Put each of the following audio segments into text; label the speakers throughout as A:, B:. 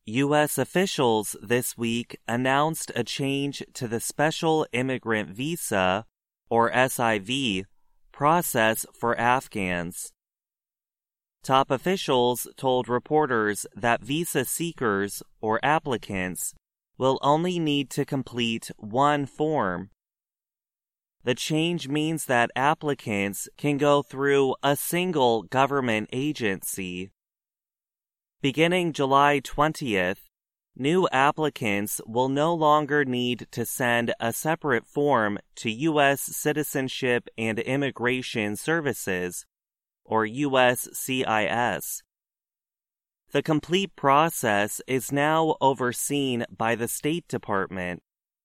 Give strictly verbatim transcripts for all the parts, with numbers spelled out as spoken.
A: U S officials this week announced a change to the Special Immigrant Visa, or S I V, process for Afghans. Top officials told reporters that visa seekers, or applicants, will only need to complete one form. The change means that applicants can go through a single government agency. Beginning July twentieth, new applicants will no longer need to send a separate form to U S Citizenship and Immigration Services, or U S C I S. The complete process is now overseen by the State Department.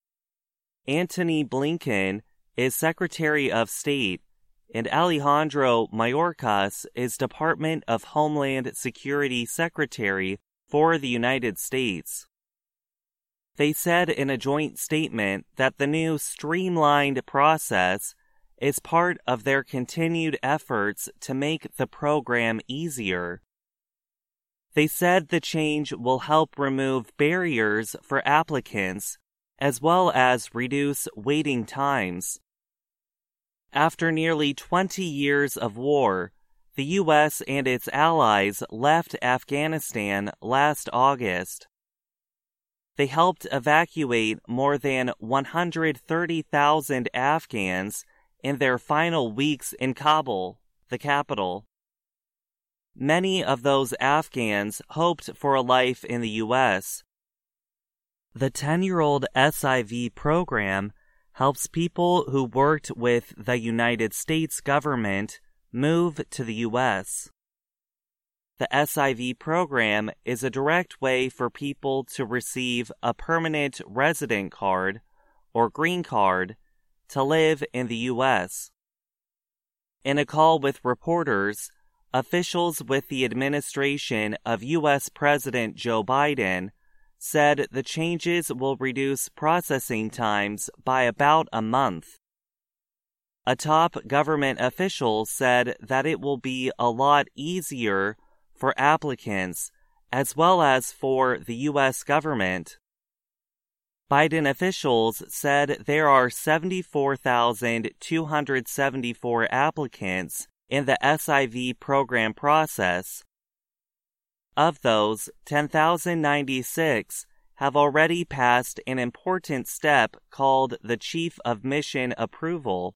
A: Antony Blinken is Secretary of State, and Alejandro Mayorkas is Department of Homeland Security Secretary for the United States. They said in a joint statement that the new streamlined process is part of their continued efforts to make the program easier. They said the change will help remove barriers for applicants as well as reduce waiting times. After nearly twenty years of war, the U S and its allies left Afghanistan last August. They helped evacuate more than one hundred thirty thousand Afghans in their final weeks in Kabul, the capital. Many of those Afghans hoped for a life in the U S. The ten-year-old S I V program helps people who worked with the United States government move to the U S. The S I V program is a direct way for people to receive a permanent resident card, or green card, to live in the U S. In a call with reporters, officials with the administration of U S President Joe Biden said the changes will reduce processing times by about a month. A top government official said that it will be a lot easier for applicants as well as for the U S government. Biden officials said there are seventy-four thousand two hundred seventy-four applicants in the S I V program process. Of those, ten thousand ninety-six have already passed an important step called the Chief of Mission Approval.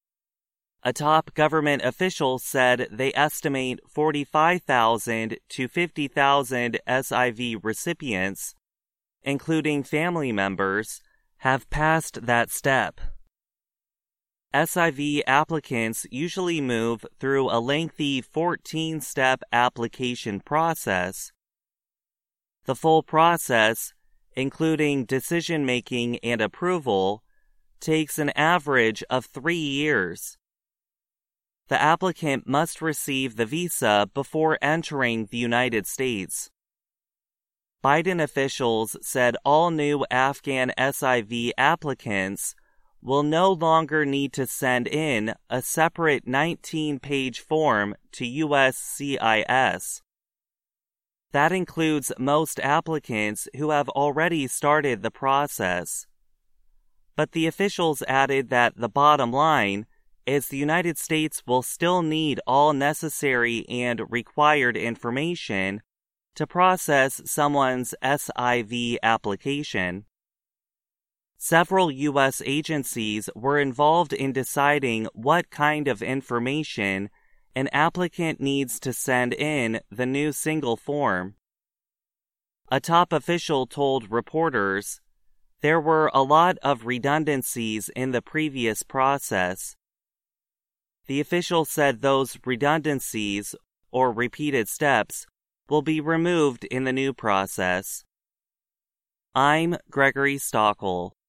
A: A top government official said they estimate forty-five thousand to fifty thousand S I V recipients, including family members, have passed that step. S I V applicants usually move through a lengthy fourteen-step application process. The full process, including decision-making and approval, takes an average of three years. The applicant must receive the visa before entering the United States. Biden officials said all new Afghan S I V applicants will no longer need to send in a separate nineteen-page form to U S C I S. That includes most applicants who have already started the process. But the officials added that the bottom line is the United States will still need all necessary and required information to process someone's S I V application. Several U S agencies were involved in deciding what kind of information an applicant needs to send in the new single form. A top official told reporters, "There were a lot of redundancies in the previous process." The official said those redundancies, or repeated steps, will be removed in the new process. I'm Gregory Stockel.